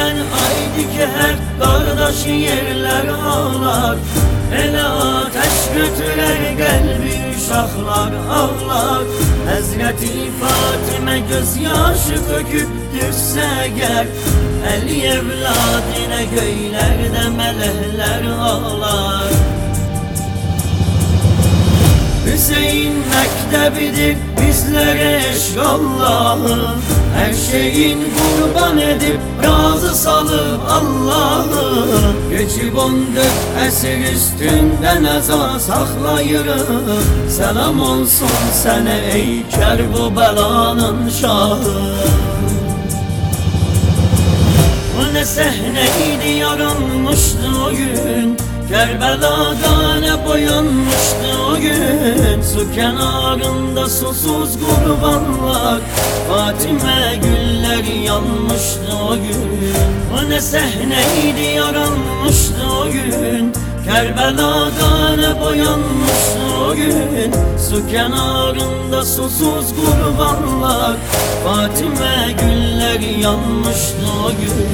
hemen haydi ki hep kardeş yerler ağlar. Ele ateş götürer gelbi uşaklar ağlar. Hazreti Fatime gözyaşı töküp düşse ger, Eli evladine göylerde melehler ağlar. Hüseyin mektebidir bizlere eşk Allah'ı, her şeyin kurban edip razı salıp Allah'ı. Geçip 14 esir üstünden eza saklayırım. Selam olsun sana ey Kerbelanın şahı. Bu ne sahneydi yaranmıştı o gün, Kerbela'da ne boyanmıştı o gün. Su kenarında susuz kurbanlar, Fatime gülleri yanmıştı o gün. O ne sahneydi yaranmıştı o gün, Kerbela'da ne boyanmıştı o gün. Su kenarında susuz kurbanlar, Fatime gülleri yanmıştı o gün.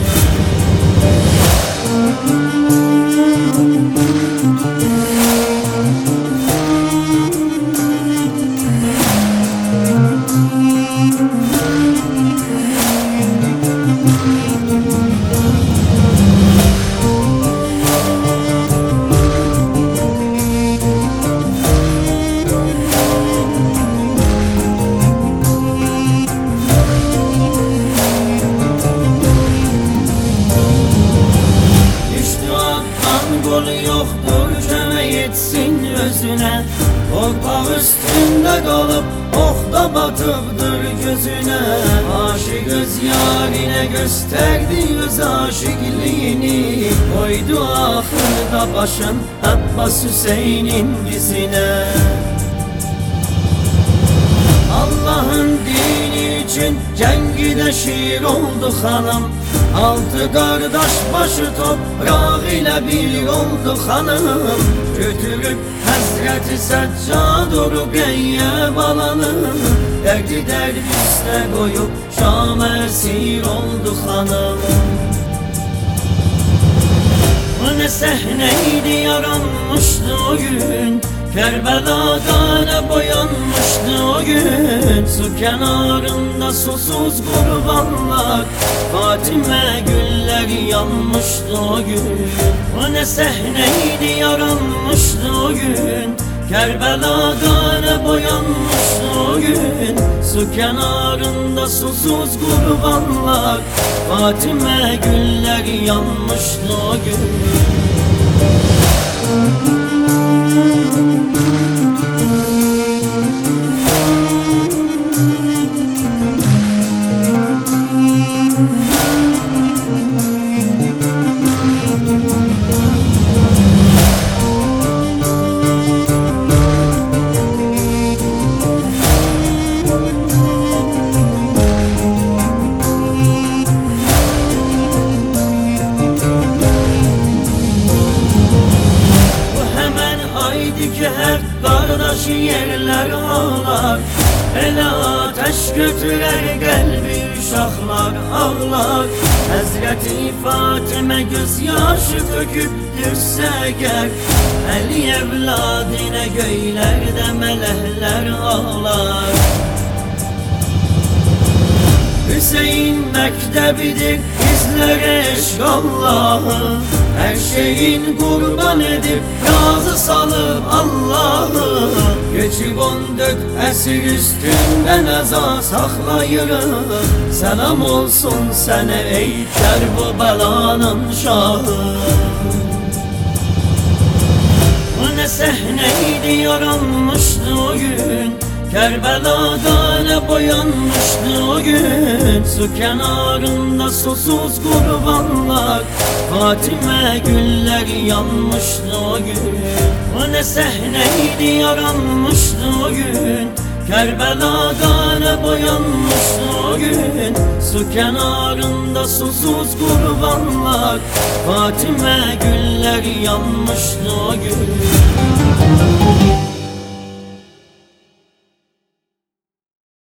Golü yoktur köme yetsin özüne, Torpaq üstünde kalıp okta batıpdır gözüne. Aşık öz yarine gösterdi öz aşıklığını, koydu ahırda başın Abbas Hüseyin'in dizine. Allah'ın dini için cengide şiir oldu hanım, altı kardeş başı toprak ile bir oldu hanım. Götürüp Hazreti Seccadur Rukiye balanı, derdi derdi üste koyup Şam esir oldu hanım. Bu ne sahneydi yaranmıştı o gün, Kerbela'da ne boyanmıştı o gün. Su kenarında susuz kurbanlar, Fatime gülleri yanmıştı o gün. O ne sahneydi yaranmıştı o gün, Kerbela'da ne boyanmıştı o gün. Su kenarında susuz kurbanlar, Fatime gülleri yanmıştı o gün. Ki hep kardeş yerler ağlar. Ele ateş götürer gelbi uşaklar ağlar. Hazreti Fatime gözyaşı töküp düşse ger, Eli evladine göylerde melehler ağlar. Hüseyin mektebidir bizlere eşk Allah'ı, her şeyin kurban edip razı salıp Allah'ı. Geçip 14 esir üstünden eza saklayırım. Selam olsun sana ey Kerbelanın şahı. Bu ne sahneydi yaranmıştı o gün, Kerbela'da ne boyanmıştı o gün. Su kenarında susuz kurbanlar, Fatime gülleri yanmıştı o gün. O ne sahneydi yaranmıştı o gün, Kerbela'da ne boyanmıştı o gün. Su kenarında susuz kurbanlar, Fatime gülleri yanmıştı o gün.